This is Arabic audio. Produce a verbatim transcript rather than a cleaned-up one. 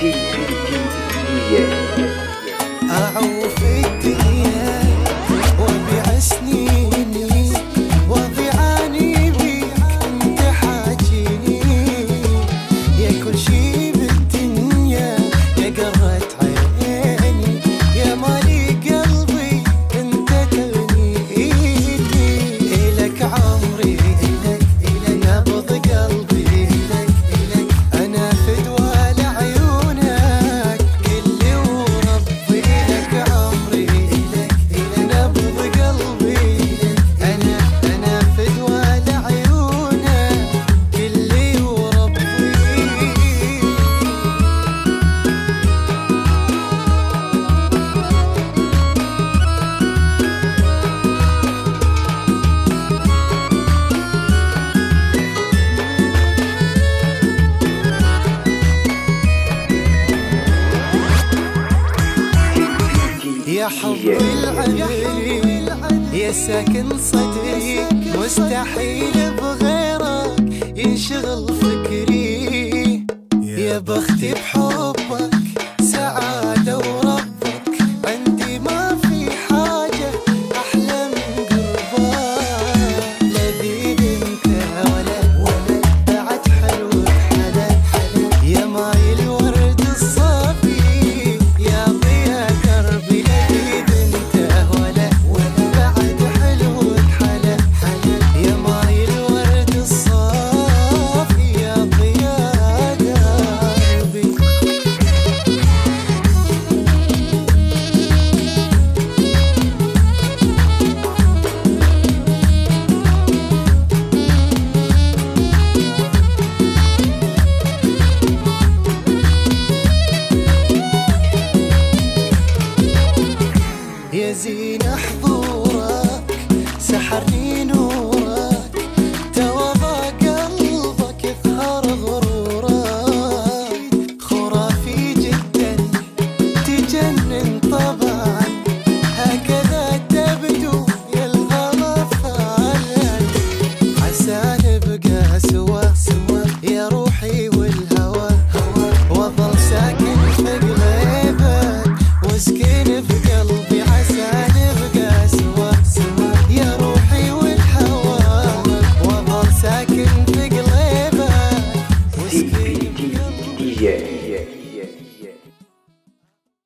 أعوف الدنيا وأبيع سنيني وأضيعني بيك أنت حاجيني يا كل شي بالدنيا يا قرة عيني يا مالي قلبي أنت تغنيني إلك عمري إلك إلك نبض قلبي إلك إلك أنا فدوى لعيونك كلي وربي إلك عمري إلك إلك نبض قلبي أنا أنا فدوى لعيونك كلي وربي. يا حبي العلي يا ساكن صدري مستحيل بغيرك ينشغل فكري يا بختي بحبك سعادة وربك عندي ما في حاجة أحلى من قربك لذيذ انت ولا ولا بعد حلوك حلا حلا يا ماي الورد الصافي يا ضيا كربي لذيذ انت ولا ولا بعد حلوك حلا حلا يا ماي الورد الصافي يا ضيا دربي. يا زين حضورك سحرني نورك توضى قلبك يظهر غرورك خرافي جدا تجنن طبعا هكذا تبدو يا الغرفان عسى نبقى سوا سوا يا روحي والهوى وظل ساكن في قلبك واسكن في قلبي عسى نبقى سوا سوا يا روحي والهوى وظل ساكن في قلبك واسكن في قلبي.